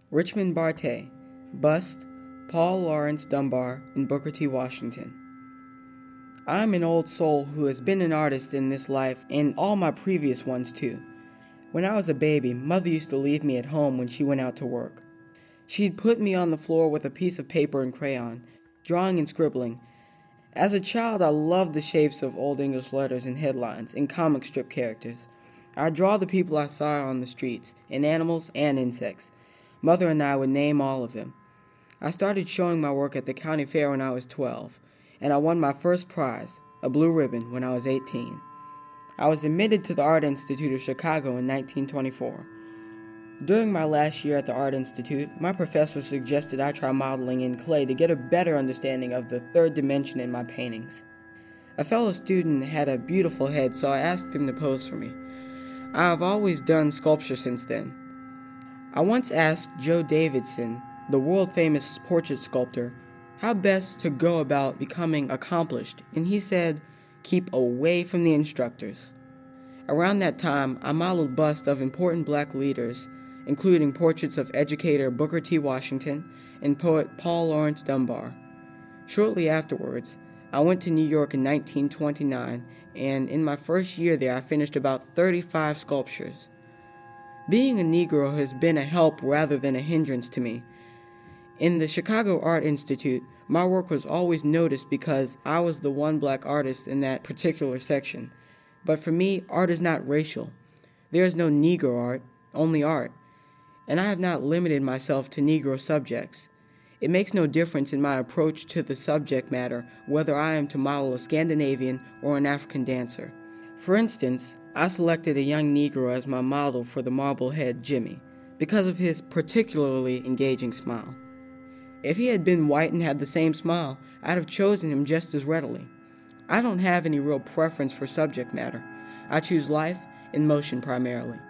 Richmond Barté, bust, Paul Laurence Dunbar in Booker T. Washington. I'm an old soul who has been an artist in this life and all my previous ones too. When I was a baby, Mother used to leave me at home when she went out to work. She'd put me on the floor with a piece of paper and crayon, drawing and scribbling. As a child, I loved the shapes of Old English letters and headlines and comic strip characters. I'd draw the people I saw on the streets, and animals and insects. Mother and I would name all of them. I started showing my work at the county fair when I was 12, and I won my first prize, a blue ribbon, when I was 18. I was admitted to the Art Institute of Chicago in 1924. During my last year at the Art Institute, my professor suggested I try modeling in clay to get a better understanding of the third dimension in my paintings. A fellow student had a beautiful head, so I asked him to pose for me. I have always done sculpture since then. I once asked Joe Davidson, the world-famous portrait sculptor, how best to go about becoming accomplished, and he said, keep away from the instructors. Around that time, I modeled busts of important black leaders, including portraits of educator Booker T. Washington and poet Paul Laurence Dunbar. Shortly afterwards, I went to New York in 1929, and in my first year there I finished about 35 sculptures. Being a Negro has been a help rather than a hindrance to me. In the Chicago Art Institute, my work was always noticed because I was the one black artist in that particular section. But for me, art is not racial. There is no Negro art, only art. And I have not limited myself to Negro subjects. It makes no difference in my approach to the subject matter whether I am to model a Scandinavian or an African dancer. For instance, I selected a young Negro as my model for the Marblehead Jimmy because of his particularly engaging smile. If he had been white and had the same smile, I'd have chosen him just as readily. I don't have any real preference for subject matter. I choose life and motion primarily.